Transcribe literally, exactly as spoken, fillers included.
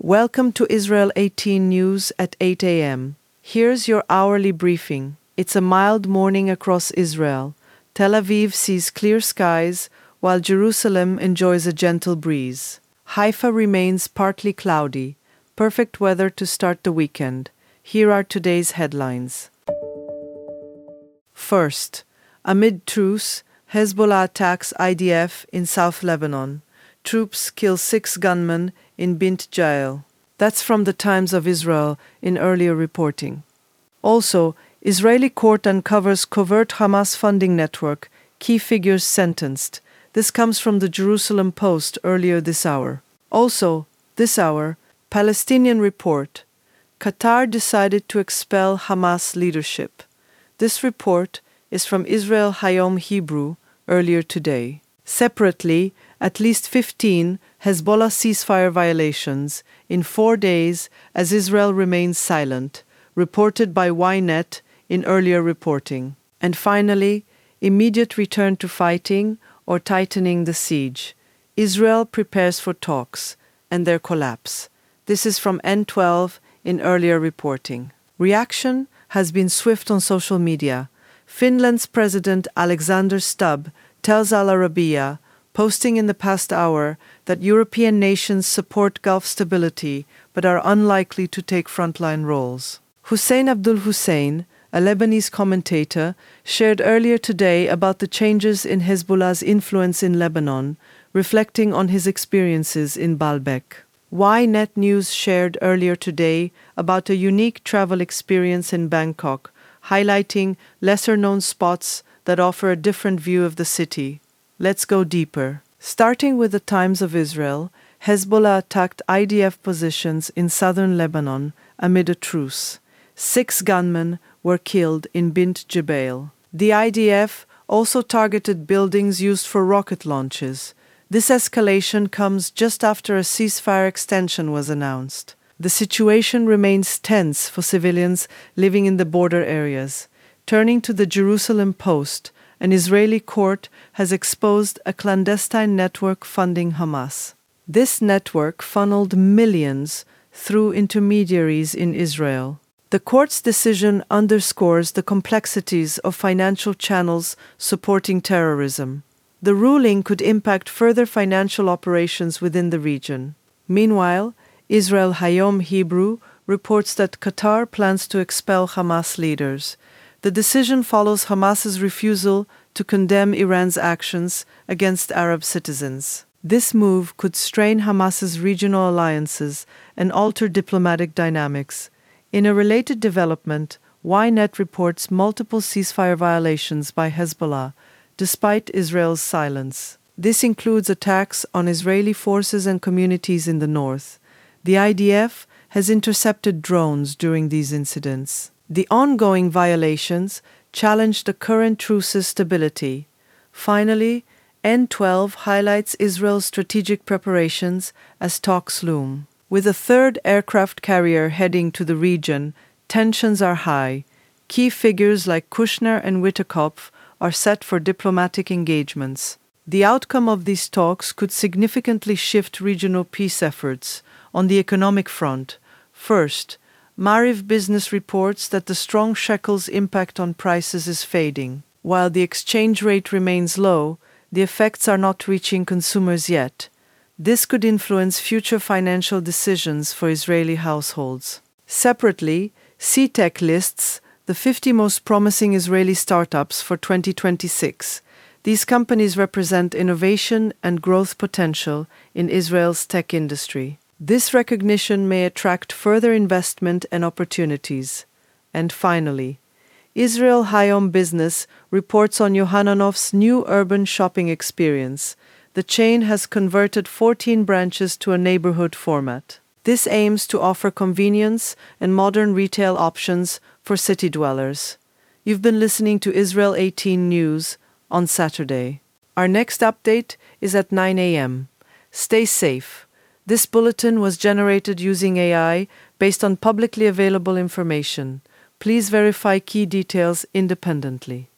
Welcome to Israel eighteen News at eight a m Here's your hourly briefing. It's a mild morning across Israel. Tel Aviv sees clear skies, while Jerusalem enjoys a gentle breeze. Haifa remains partly cloudy. Perfect weather to start the weekend. Here are today's headlines. First, amid truce, Hezbollah attacks I D F in South Lebanon. Troops kill six gunmen in Bint Jael. That's from the Times of Israel in earlier reporting. Also, Israeli court uncovers covert Hamas funding network, key figures sentenced. This comes from the Jerusalem Post earlier this hour. Also, this hour, Palestinian report. Qatar decided to expel Hamas leadership. This report is from Israel Hayom Hebrew earlier today. Separately, at least fifteen Hezbollah ceasefire violations in four days as Israel remains silent, reported by Ynet in earlier reporting. And finally, immediate return to fighting or tightening the siege. Israel prepares for talks and their collapse. This is from N twelve in earlier reporting. Reaction has been swift on social media. Finland's President Alexander Stubb tells Al Arabiya, posting in the past hour, that European nations support Gulf stability but are unlikely to take frontline roles. Hussein Abdul Hussein, a Lebanese commentator, shared earlier today about the changes in Hezbollah's influence in Lebanon, reflecting on his experiences in Baalbek. Ynet News shared earlier today about a unique travel experience in Bangkok, highlighting lesser-known spots that offer a different view of the city. Let's go deeper. Starting with the Times of Israel, Hezbollah attacked I D F positions in southern Lebanon amid a truce. Six gunmen were killed in Bint Jbeil. The I D F also targeted buildings used for rocket launches. This escalation comes just after a ceasefire extension was announced. The situation remains tense for civilians living in the border areas. Turning to the Jerusalem Post, an Israeli court has exposed a clandestine network funding Hamas. This network funneled millions through intermediaries in Israel. The court's decision underscores the complexities of financial channels supporting terrorism. The ruling could impact further financial operations within the region. Meanwhile, Israel Hayom Hebrew reports that Qatar plans to expel Hamas leaders. The decision follows Hamas's refusal to condemn Iran's actions against Arab citizens. This move could strain Hamas's regional alliances and alter diplomatic dynamics. In a related development, Ynet reports multiple ceasefire violations by Hezbollah, despite Israel's silence. This includes attacks on Israeli forces and communities in the north. The I D F has intercepted drones during these incidents. The ongoing violations challenge the current truce's stability. Finally, N twelve highlights Israel's strategic preparations as talks loom. With a third aircraft carrier heading to the region, tensions are high. Key figures like Kushner and Wittekopf are set for diplomatic engagements. The outcome of these talks could significantly shift regional peace efforts. On the economic front, first, Maariv Business reports that the strong shekel's impact on prices is fading. While the exchange rate remains low, the effects are not reaching consumers yet. This could influence future financial decisions for Israeli households. Separately, C TEC lists the fifty most promising Israeli startups for twenty twenty-six. These companies represent innovation and growth potential in Israel's tech industry. This recognition may attract further investment and opportunities. And finally, Israel Hayom Business reports on Yohananov's new urban shopping experience. The chain has converted fourteen branches to a neighborhood format. This aims to offer convenience and modern retail options for city dwellers. You've been listening to Israel eighteen News on Saturday. Our next update is at nine a m Stay safe. This bulletin was generated using A I based on publicly available information. Please verify key details independently.